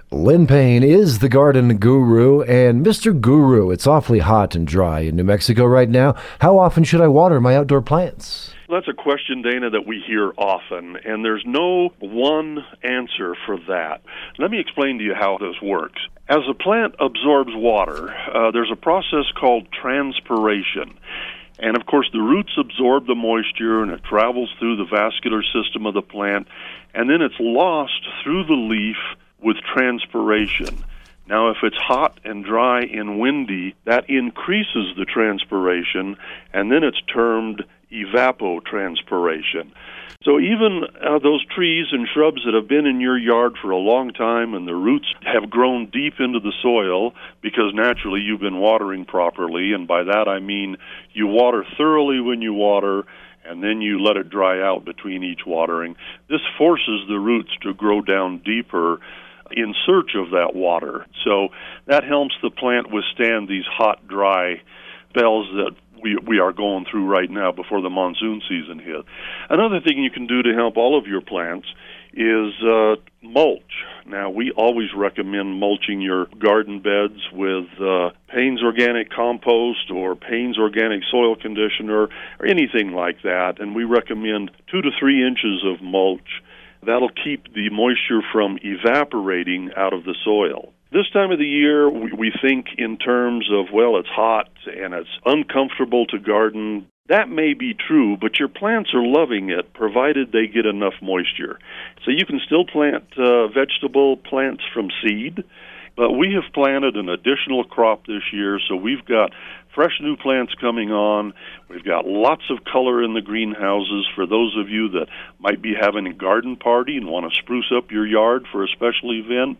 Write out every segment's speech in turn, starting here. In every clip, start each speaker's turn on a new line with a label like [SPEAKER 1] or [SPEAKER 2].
[SPEAKER 1] Lynn Payne is the garden guru, and Mr. Guru, it's awfully hot and dry in New Mexico right now. How often should I water my outdoor plants?
[SPEAKER 2] That's a question, Dana, that we hear often, and there's no one answer for that. Let me explain to you how this works. As a plant absorbs water, there's a process called transpiration. And, of course, the roots absorb the moisture, and it travels through the vascular system of the plant, and then it's lost through the leaf with transpiration. Now, if it's hot and dry and windy, that increases the transpiration, and then it's termed evapotranspiration. So even those trees and shrubs that have been in your yard for a long time and the roots have grown deep into the soil because naturally you've been watering properly, and by that I mean you water thoroughly when you water and then you let it dry out between each watering. This forces the roots to grow down deeper in search of that water. So that helps the plant withstand these hot, dry spells that we are going through right now before the monsoon season hit. Another thing you can do to help all of your plants is mulch. Now, we always recommend mulching your garden beds with Payne's Organic Compost or Payne's Organic Soil Conditioner or anything like that, and we recommend 2 to 3 inches of mulch. That'll keep the moisture from evaporating out of the soil. This time of the year, we think in terms of, well, it's hot and it's uncomfortable to garden. That may be true, but your plants are loving it, provided they get enough moisture. So you can still plant vegetable plants from seed, but we have planted an additional crop this year, so we've got fresh new plants coming on. We've got lots of color in the greenhouses for those of you that might be having a garden party and want to spruce up your yard for a special event.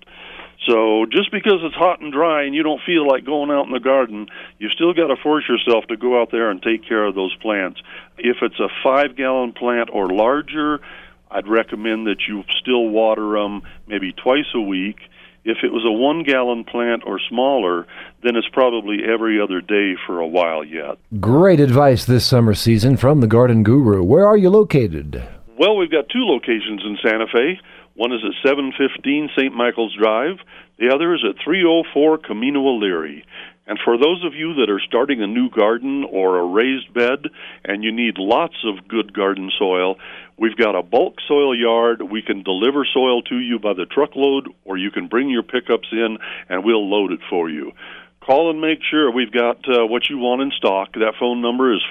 [SPEAKER 2] So just because it's hot and dry and you don't feel like going out in the garden, you still got to force yourself to go out there and take care of those plants. If it's a 5-gallon plant or larger, I'd recommend that you still water them maybe twice a week. If it was a 1-gallon plant or smaller, then it's probably every other day for a while yet.
[SPEAKER 1] Great advice this summer season from the Garden Guru. Where are you located?
[SPEAKER 2] Well, we've got 2 locations in Santa Fe. One is at 715 St. Michael's Drive. The other is at 304 Camino O'Leary. And for those of you that are starting a new garden or a raised bed and you need lots of good garden soil, we've got a bulk soil yard. We can deliver soil to you by the truckload, or you can bring your pickups in and we'll load it for you. Call and make sure we've got what you want in stock. That phone number is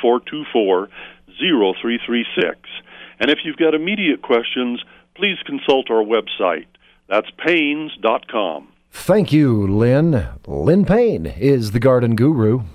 [SPEAKER 2] 424-0336. And if you've got immediate questions, please consult our website. That's Paynes.com.
[SPEAKER 1] Thank you, Lynn. Lynn Payne is the Garden Guru.